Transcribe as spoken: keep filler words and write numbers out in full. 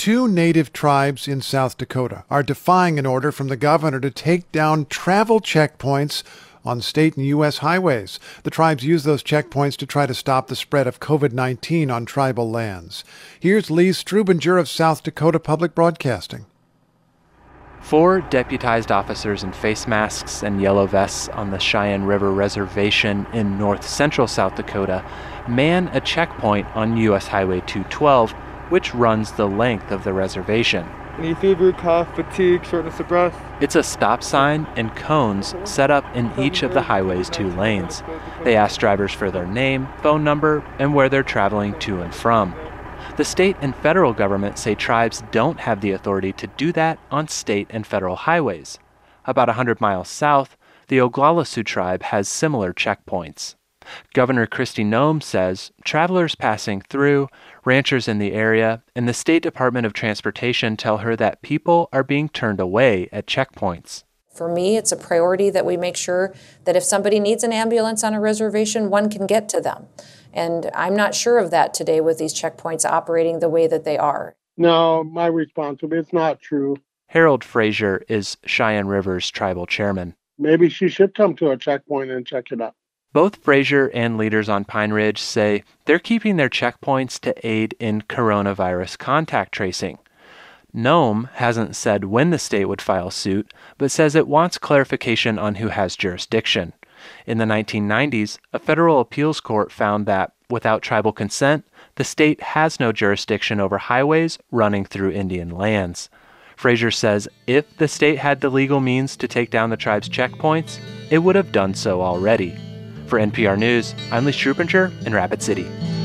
Two native tribes in South Dakota are defying an order from the governor to take down travel checkpoints on state and U S highways. The tribes use those checkpoints to try to stop the spread of covid nineteen on tribal lands. Here's Lee Strubinger of South Dakota Public Broadcasting. Four deputized officers in face masks and yellow vests on the Cheyenne River Reservation in north central South Dakota man a checkpoint on U S Highway two twelve, which runs the length of the reservation. Any fever, cough, fatigue, shortness of breath? It's a stop sign and cones set up in each of the highway's two lanes. They ask drivers for their name, phone number, and where they're traveling to and from. The state and federal government say tribes don't have the authority to do that on state and federal highways. About one hundred miles south, the Oglala Sioux tribe has similar checkpoints. Governor Kristi Noem says travelers passing through, ranchers in the area, and the State Department of Transportation tell her that people are being turned away at checkpoints. For me, it's a priority that we make sure that if somebody needs an ambulance on a reservation, one can get to them. And I'm not sure of that today with these checkpoints operating the way that they are. No, my response would be it's not true. Harold Frazier is Cheyenne River's tribal chairman. Maybe she should come to a checkpoint and check it out. Both Frazier and leaders on Pine Ridge say they're keeping their checkpoints to aid in coronavirus contact tracing. Noem hasn't said when the state would file suit, but says it wants clarification on who has jurisdiction. In the nineteen nineties, a federal appeals court found that, without tribal consent, the state has no jurisdiction over highways running through Indian lands. Frazier says if the state had the legal means to take down the tribe's checkpoints, it would have done so already. For N P R News, I'm Lee Strubinger in Rapid City.